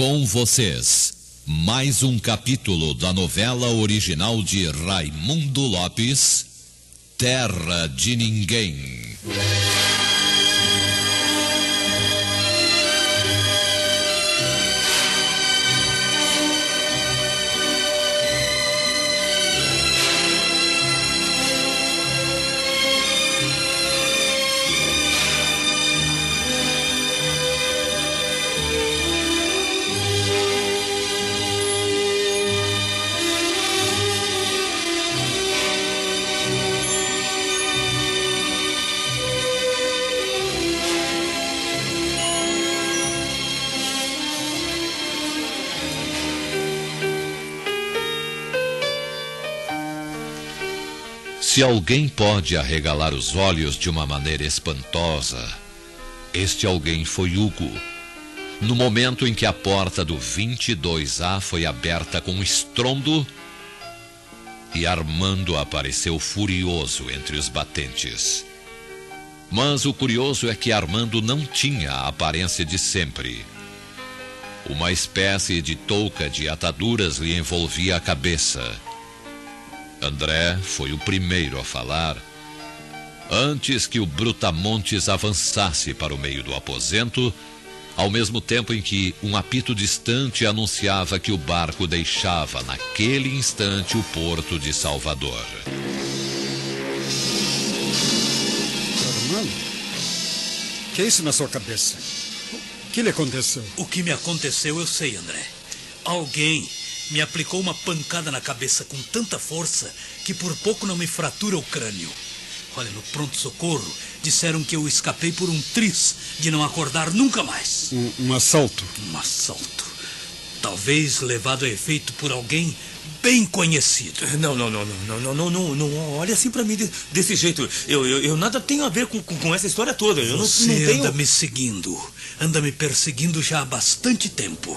Com vocês, mais um capítulo da novela original de Raimundo Lopes, Terra de Ninguém. Se alguém pode arregalar os olhos de uma maneira espantosa, este alguém foi Hugo. No momento em que a porta do 22A foi aberta com um estrondo e Armando apareceu furioso entre os batentes. Mas o curioso é que Armando não tinha a aparência de sempre. Uma espécie de touca de ataduras lhe envolvia a cabeça. André foi o primeiro a falar, antes que o Brutamontes avançasse para o meio do aposento, ao mesmo tempo em que um apito distante anunciava que o barco deixava naquele instante o porto de Salvador. Armando, o que é isso na sua cabeça? O que lhe aconteceu? O que me aconteceu eu sei, André. Alguém me aplicou uma pancada na cabeça com tanta força que por pouco não me fratura o crânio. Olha, no pronto-socorro disseram que eu escapei por um triz de não acordar nunca mais. Um assalto? Um assalto. Talvez levado a efeito por alguém bem conhecido. Não, olha assim pra mim desse jeito. Eu nada tenho a ver com essa história toda. Eu Você não tenho... anda me seguindo, anda me perseguindo já há bastante tempo.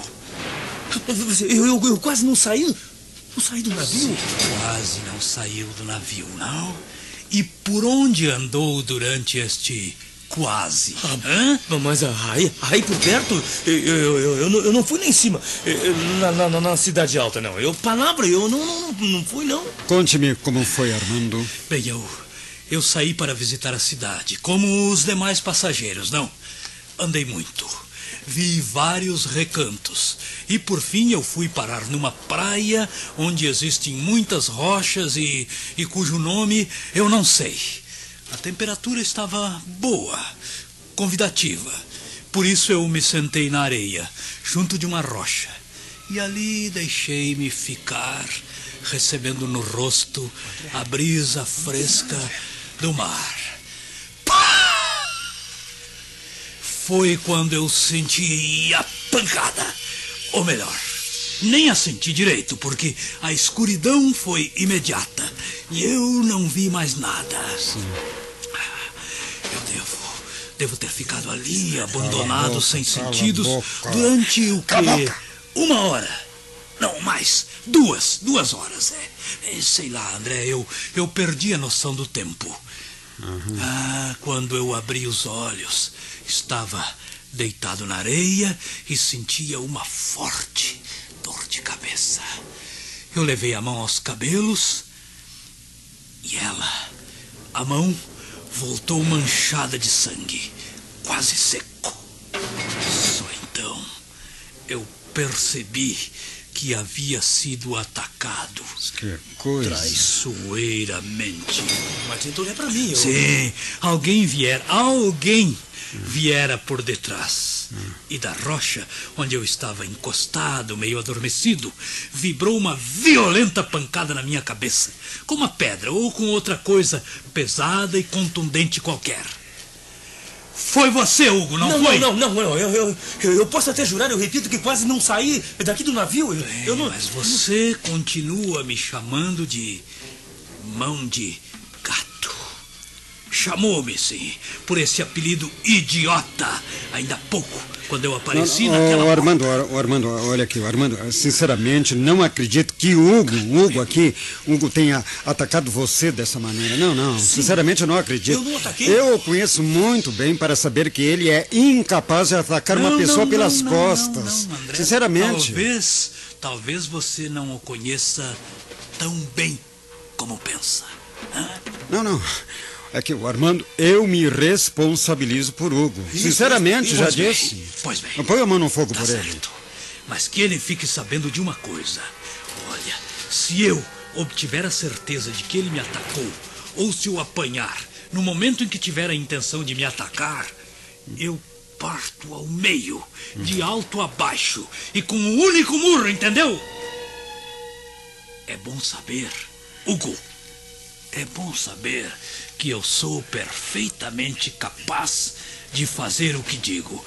Eu quase não saí do navio. Quase não saiu do navio, não? E por onde andou durante este quase? Mas aí por perto, eu não fui lá em cima, na Cidade Alta, não. Eu não fui, não. Conte-me como foi, Armando. Bem, eu saí para visitar a cidade, como os demais passageiros, não? Andei muito. Vi vários recantos e por fim eu fui parar numa praia onde existem muitas rochas e cujo nome eu não sei. A temperatura estava boa, convidativa. Por isso eu me sentei na areia, junto de uma rocha. E ali deixei-me ficar, recebendo no rosto a brisa fresca do mar. Foi quando eu senti a pancada. Ou melhor, nem a senti direito, porque a escuridão foi imediata e eu não vi mais nada. Eu devo ter ficado ali, abandonado, sem sentidos, durante o quê? 1 hora. Não, mais. 2 horas. Sei lá, André, eu perdi a noção do tempo. Quando eu abri os olhos, estava deitado na areia e sentia uma forte dor de cabeça. Eu levei a mão aos cabelos e a mão voltou manchada de sangue, quase seco. Só então eu percebi que havia sido atacado. Que coisa. Traiçoeiramente. Mas então é pra mim. Sim, alguém viera por detrás. E da rocha, onde eu estava encostado, meio adormecido, vibrou uma violenta pancada na minha cabeça, com uma pedra ou com outra coisa pesada e contundente qualquer. Foi você, Hugo, não foi? Não. Eu posso até jurar, eu repito, que quase não saí daqui do navio. Mas você continua me chamando de mão de gato. Chamou-me, sim, por esse apelido idiota. Ainda há pouco quando eu apareci naquela... Armando, olha aqui, Armando, sinceramente, não acredito que o Hugo tenha atacado você dessa maneira. Não, Sim, sinceramente eu não acredito. Eu não ataquei. Eu o conheço muito bem para saber que ele é incapaz de atacar uma pessoa pelas costas. Não, André, sinceramente. Talvez você não o conheça tão bem como pensa. Não. É que, Armando, eu me responsabilizo por Hugo. Sinceramente, já disse. Pois bem. Não põe a mão no fogo por certo. ele. Mas que ele fique sabendo de uma coisa. Olha, se eu obtiver a certeza de que ele me atacou, ou se o apanhar no momento em que tiver a intenção de me atacar, eu parto ao meio, de alto a baixo, e com um único murro, entendeu? É bom saber, Hugo, é bom saber que eu sou perfeitamente capaz de fazer o que digo.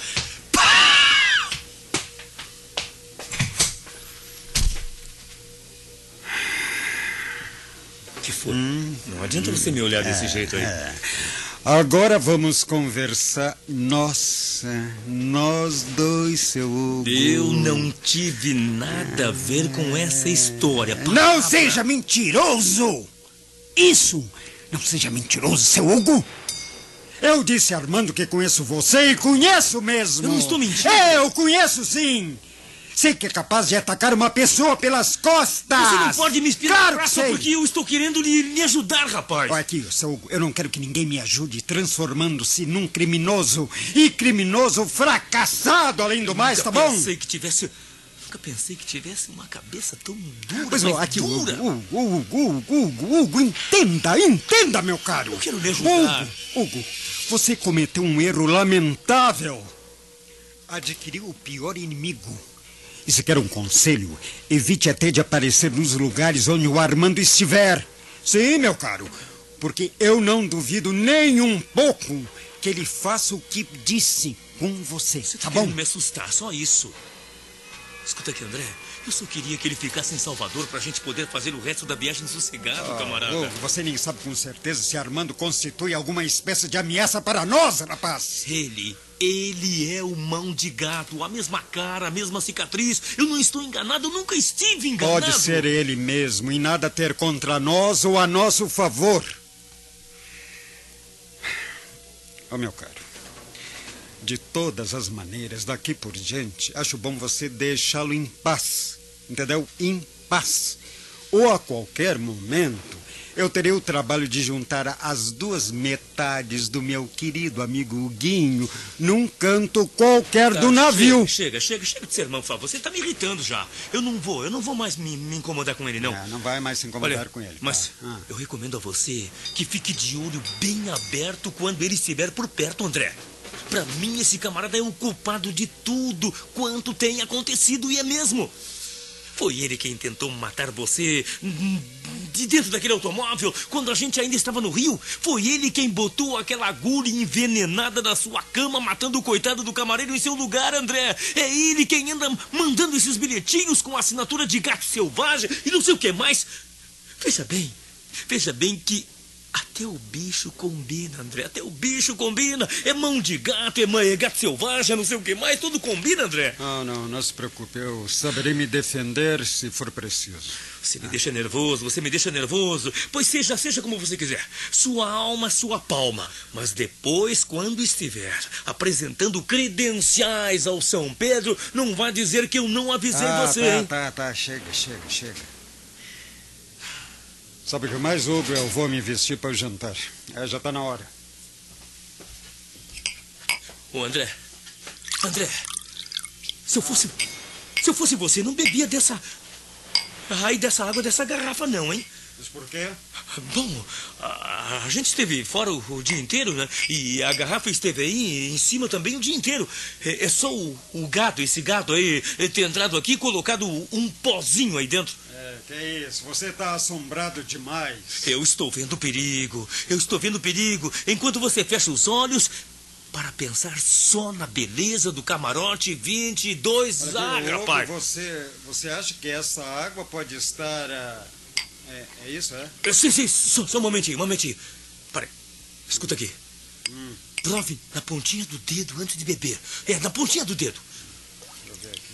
Que foi? Não adianta você me olhar desse jeito aí. Agora vamos conversar nós dois, seu Hugo. Eu não tive nada a ver com essa história. Não seja mentiroso! Isso! Não seja mentiroso, seu Hugo! Eu disse, Armando, que conheço você e conheço mesmo. Eu não estou mentindo. Eu conheço sim. Sei que é capaz de atacar uma pessoa pelas costas. Você não pode me inspirar claro só porque eu estou querendo lhe ajudar, rapaz. Olha aqui, seu Hugo, eu não quero que ninguém me ajude transformando-se num criminoso. E criminoso fracassado, além do mais, tá bom? Nunca pensei que tivesse uma cabeça tão dura. Pois não, aqui, dura. Hugo, entenda, meu caro. Eu quero lhe ajudar. Hugo, você cometeu um erro lamentável. Adquiriu o pior inimigo. E se quer um conselho, evite até de aparecer nos lugares onde o Armando estiver. Sim, meu caro, porque eu não duvido nem um pouco que ele faça o que disse com você. Você tá bom? bom? Me assustar, só isso. Escuta aqui, André. Eu só queria que ele ficasse em Salvador pra gente poder fazer o resto da viagem sossegado, camarada. Hugo, você nem sabe com certeza se Armando constitui alguma espécie de ameaça para nós, rapaz. Ele é o mão de gato, a mesma cara, a mesma cicatriz. Eu não estou enganado, eu nunca estive enganado. Pode ser ele mesmo e nada ter contra nós ou a nosso favor. Meu caro, de todas as maneiras, daqui por diante, acho bom você deixá-lo em paz, entendeu? Em paz. Ou a qualquer momento, eu terei o trabalho de juntar as duas metades do meu querido amigo Huguinho num canto qualquer do navio. Chega de sermão, por favor. Você está me irritando já. Eu não vou mais me incomodar com ele, não. Não vai mais se incomodar com ele. Mas eu recomendo a você que fique de olho bem aberto quando ele estiver por perto, André. Pra mim, esse camarada é o culpado de tudo quanto tem acontecido, e é mesmo. Foi ele quem tentou matar você de dentro daquele automóvel quando a gente ainda estava no Rio. Foi ele quem botou aquela agulha envenenada na sua cama, matando o coitado do camareiro em seu lugar, André. É ele quem anda mandando esses bilhetinhos com assinatura de gato selvagem e não sei o que mais. Veja bem que até o bicho combina, André. Até o bicho combina. É mão de gato, é gato selvagem, não sei o que mais. Tudo combina, André. Não se preocupe. Eu saberei me defender se for preciso. Você me deixa nervoso. Pois seja como você quiser. Sua alma, sua palma. Mas depois, quando estiver apresentando credenciais ao São Pedro, não vá dizer que eu não avisei você, hein? Tá. Chega. Sabe o que mais, Hugo? Eu vou me vestir para o jantar. Já está na hora. Ô, André, se eu fosse você, não bebia dessa água dessa garrafa não, hein? Mas por quê? Bom, a gente esteve fora o dia inteiro, né? E a garrafa esteve aí em cima também o dia inteiro. É só esse gado aí, ter entrado aqui e colocado um pozinho aí dentro. Que é isso? Você está assombrado demais. Eu estou vendo perigo. Enquanto você fecha os olhos para pensar só na beleza do camarote 22 rapaz. Você acha que essa água pode estar... É isso, é? Sim, só um momentinho. Pare. Escuta aqui. Prove na pontinha do dedo antes de beber. Na pontinha do dedo. Deixa eu ver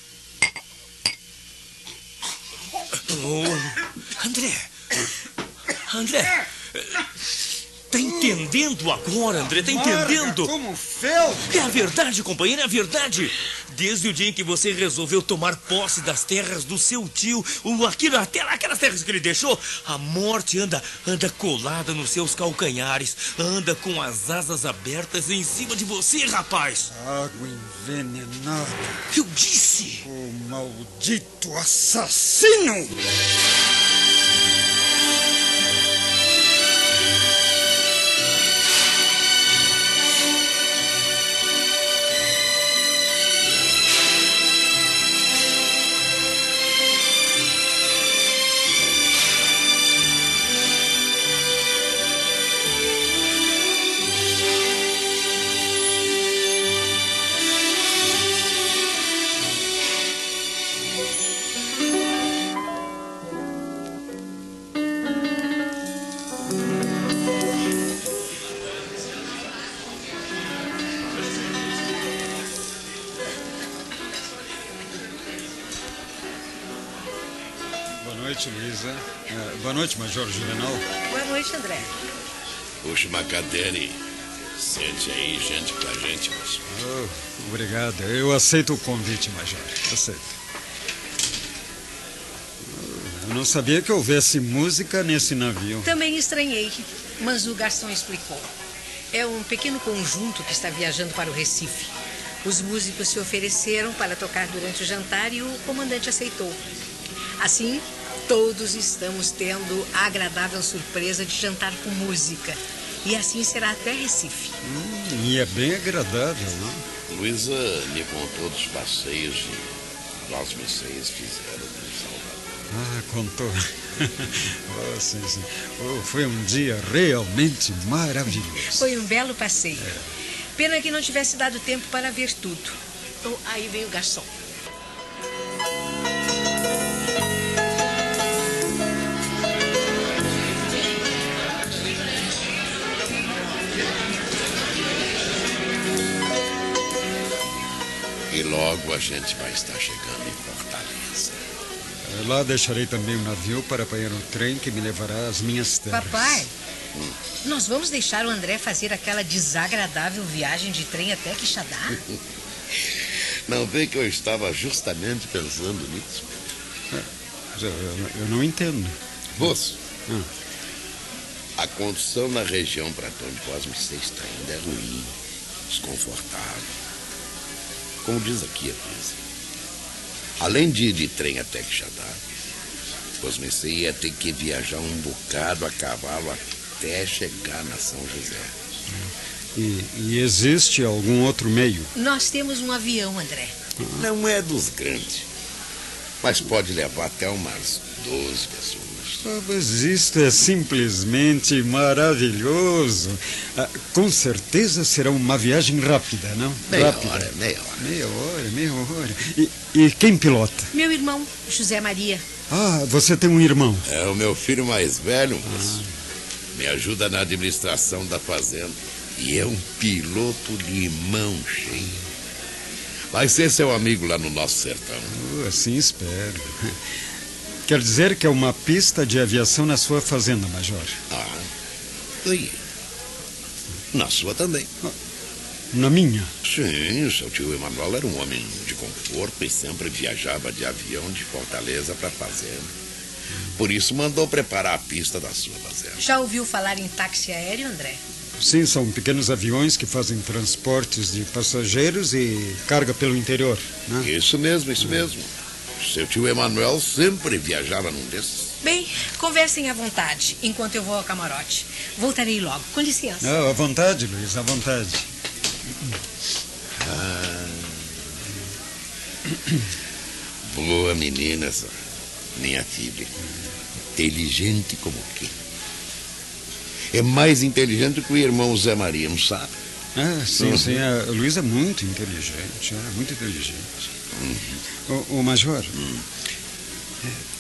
aqui. Oh, André. Tá entendendo agora, André? Tá entendendo? Como fel. É a verdade, companheiro, é a verdade. Desde o dia em que você resolveu tomar posse das terras do seu tio, aquelas terras que ele deixou, a morte anda colada nos seus calcanhares, anda com as asas abertas em cima de você, rapaz. Água envenenada. Eu disse. O maldito assassino. Boa noite, Luísa. Boa noite, Major Juvenal. Boa noite, André. Puxa uma cadeira e sente aí, gente, pra gente, moço. Oh, obrigado. Eu aceito o convite, Major. Aceito. Eu não sabia que houvesse música nesse navio. Também estranhei, mas o garçom explicou. É um pequeno conjunto que está viajando para o Recife. Os músicos se ofereceram para tocar durante o jantar e o comandante aceitou. Assim, todos estamos tendo a agradável surpresa de jantar com música. E assim será até Recife. E é bem agradável, não? Luísa me contou dos passeios que nós vocês fizeram em Salvador. Ah, contou. Oh, sim, sim. Oh, foi um dia realmente maravilhoso. Foi um belo passeio. Pena que não tivesse dado tempo para ver tudo. Oh, aí vem o garçom. E logo a gente vai estar chegando em Fortaleza. Lá deixarei também um navio para apanhar o trem que me levará às minhas terras. Papai, nós vamos deixar o André fazer aquela desagradável viagem de trem até Quixadá? Não vê que eu estava justamente pensando nisso? Eu não entendo. Moço, a condução na região para onde Cosme VI está ainda é ruim, desconfortável. Como diz aqui a Luísa, além de ir de trem até Quixadá, Cosme VI ia ter que viajar um bocado a cavalo até chegar na São José. E existe algum outro meio? Nós temos um avião, André. Não é dos grandes, mas pode levar até umas 12 pessoas. Mas isto é simplesmente maravilhoso. Com certeza será uma viagem rápida, não? Meia rápida. hora. Meia hora. E quem pilota? Meu irmão, José Maria. Ah, você tem um irmão. É o meu filho mais velho, moço. Me ajuda na administração da fazenda. E é um piloto de mão cheia. Vai ser seu amigo lá no nosso sertão. Assim espero. Quer dizer que é uma pista de aviação na sua fazenda, Major? E na sua também. Na minha? Sim, seu tio Emanuel era um homem de conforto e sempre viajava de avião de Fortaleza para a fazenda. Por isso mandou preparar a pista da sua fazenda. Já ouviu falar em táxi aéreo, André? Sim, são pequenos aviões que fazem transportes de passageiros e carga pelo interior, né? Isso mesmo. Seu tio Emanuel sempre viajava num desses. Bem, conversem à vontade, enquanto eu vou ao camarote. Voltarei logo. Com licença. À vontade, Luiz, à vontade. Boa menina essa, minha filha. Inteligente como o quê? É mais inteligente que o irmão Zé Maria, não sabe? Sim. A Luísa é muito inteligente, muito inteligente. O Major,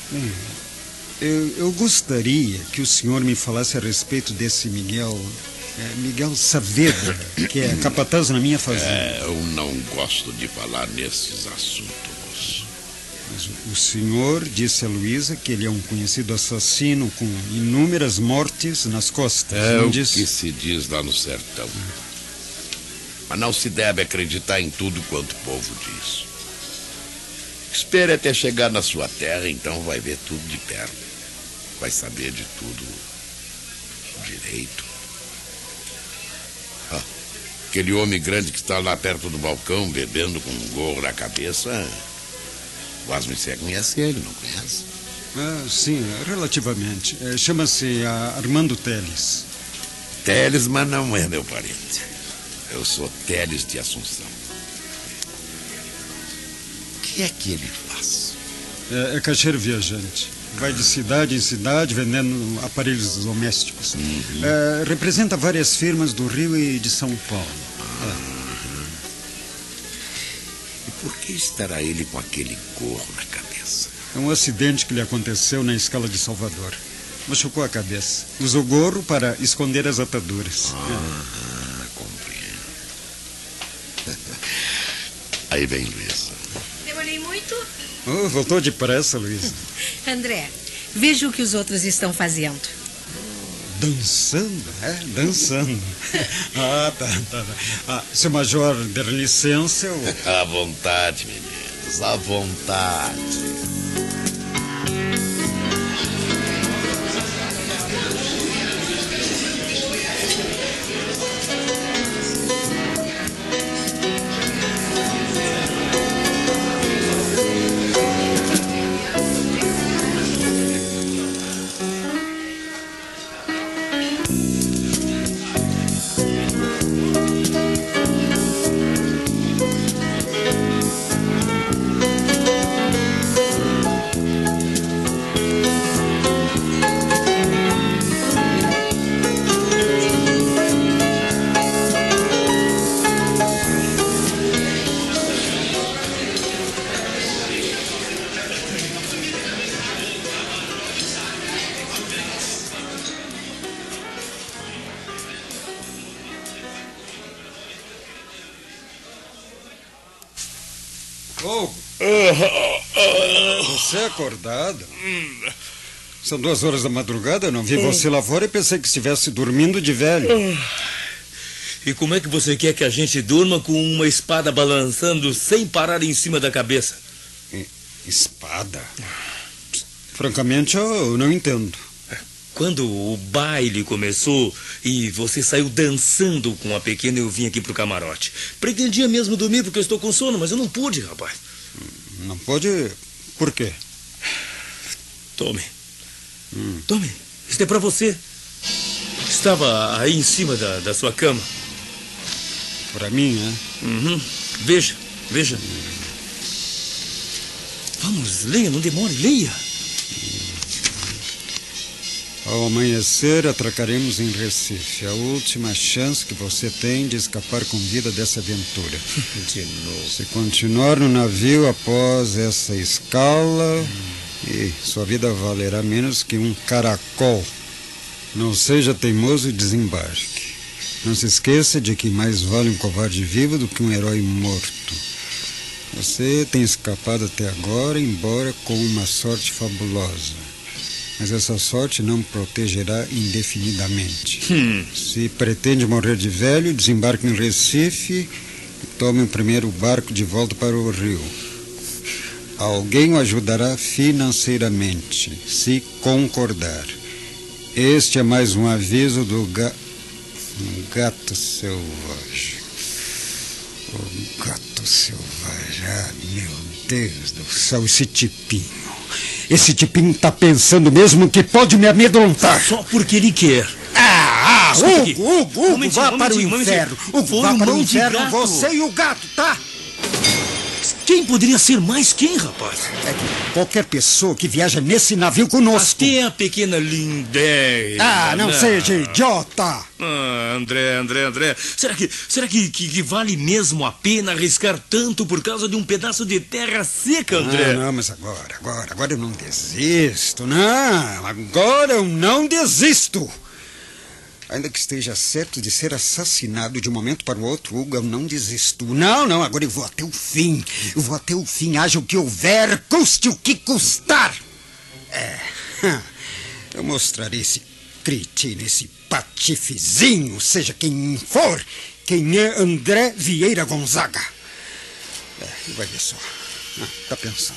eu gostaria que o senhor me falasse a respeito desse Miguel Miguel Saavedra, que é capataz na minha fazenda. Eu não gosto de falar nesses assuntos. Mas o senhor disse a Luísa que ele é um conhecido assassino com inúmeras mortes nas costas. Não o que se diz lá no sertão. Mas não se deve acreditar em tudo quanto o povo diz. Espere até chegar na sua terra, então vai ver tudo de perto. Vai saber de tudo direito. Aquele homem grande que está lá perto do balcão, bebendo com um gorro na cabeça... Quase você conhece ele, não conhece? Sim, relativamente. Chama-se Armando Teles. Teles, mas não é meu parente. Eu sou Teles de Assunção. O que é que ele faz? É caixeiro viajante. Vai de cidade em cidade vendendo aparelhos domésticos. Representa várias firmas do Rio e de São Paulo. E por que estará ele com aquele gorro na cabeça? É um acidente que lhe aconteceu na escala de Salvador. Machucou a cabeça. Usou gorro para esconder as ataduras. Compreendo. Aí vem Luísa. Demorei muito? Voltou depressa, Luísa. André, veja o que os outros estão fazendo. Dançando, Dançando. Tá. Se o major der licença, eu... À vontade, meninos, à vontade. Você é acordado? São 2 horas da madrugada, eu não vi você lá fora e pensei que estivesse dormindo de velho. E como é que você quer que a gente durma com uma espada balançando sem parar em cima da cabeça? Espada? Francamente, eu não entendo. Quando o baile começou e você saiu dançando com a pequena, eu vim aqui pro camarote. Pretendia mesmo dormir porque eu estou com sono, mas eu não pude, rapaz. Não pode? Por quê? Tome. Tome. Isso é pra você. Estava aí em cima da sua cama. Pra mim, né? Veja. Vamos, leia, não demore, leia. Ao amanhecer, atracaremos em Recife. A última chance que você tem de escapar com vida dessa aventura. De novo. Se continuar no navio após essa escala, e sua vida valerá menos que um caracol. Não seja teimoso e desembarque. Não se esqueça de que mais vale um covarde vivo do que um herói morto. Você tem escapado até agora, embora com uma sorte fabulosa. Mas essa sorte não protegerá indefinidamente. Se pretende morrer de velho, desembarque em Recife e tome o primeiro barco de volta para o Rio. Alguém o ajudará financeiramente, se concordar. Este é mais um aviso do gato selvagem. O gato selvagem. Meu Deus do céu, esse tipinho. Esse tipinho está pensando mesmo que pode me amedrontar. Só porque ele quer. Hugo, vá para o inferno. Hugo, vá para o inferno, você e o gato, tá? Quem poderia ser mais quem, rapaz? É que qualquer pessoa que viaja nesse navio conosco. Até a pequena Lindéia. Não seja idiota. André. Será que vale mesmo a pena arriscar tanto por causa de um pedaço de terra seca, André? Não, mas agora eu não desisto. Não, agora eu não desisto. Ainda que esteja certo de ser assassinado de um momento para o outro, Hugo, eu não desisto. Não, agora eu vou até o fim. Eu vou até o fim, haja o que houver, custe o que custar. Eu mostrarei esse cretino, esse patifezinho, seja quem for, quem é André Vieira Gonzaga. Vai ver só. Tá pensando.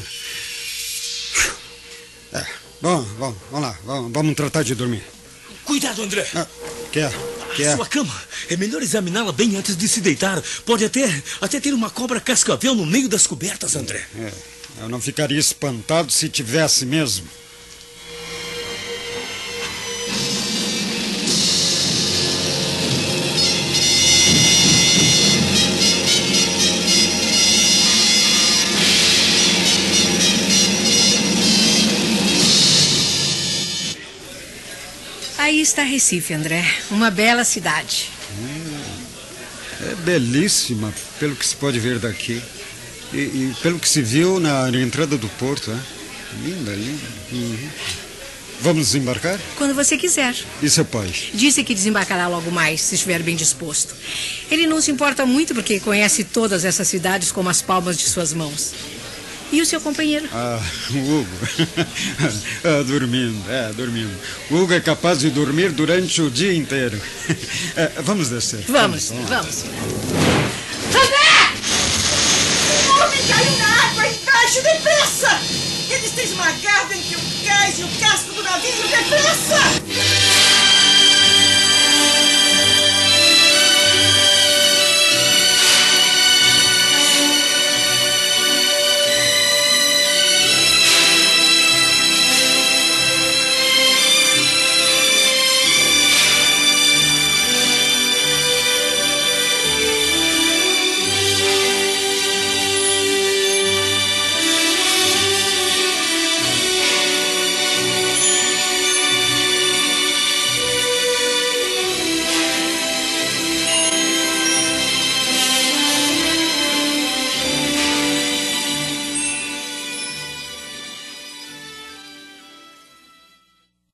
Bom, vamos lá. Vamos tratar de dormir. Cuidado, André. Quer? Sua cama. É melhor examiná-la bem antes de se deitar. Pode até ter uma cobra cascavel no meio das cobertas, André. Eu não ficaria espantado se tivesse mesmo. Aí está Recife, André. Uma bela cidade. É belíssima, pelo que se pode ver daqui. E pelo que se viu na entrada do porto, Linda. Uhum. Vamos desembarcar? Quando você quiser. E seu pai? Disse que desembarcará logo mais, se estiver bem disposto. Ele não se importa muito porque conhece todas essas cidades como as palmas de suas mãos. E o seu companheiro? O Hugo. Dormindo. O Hugo é capaz de dormir durante o dia inteiro. Vamos descer. Vamos. André! O homem caiu na água embaixo, depressa! Ele está esmagado entre o cais e o casco do navio, depressa!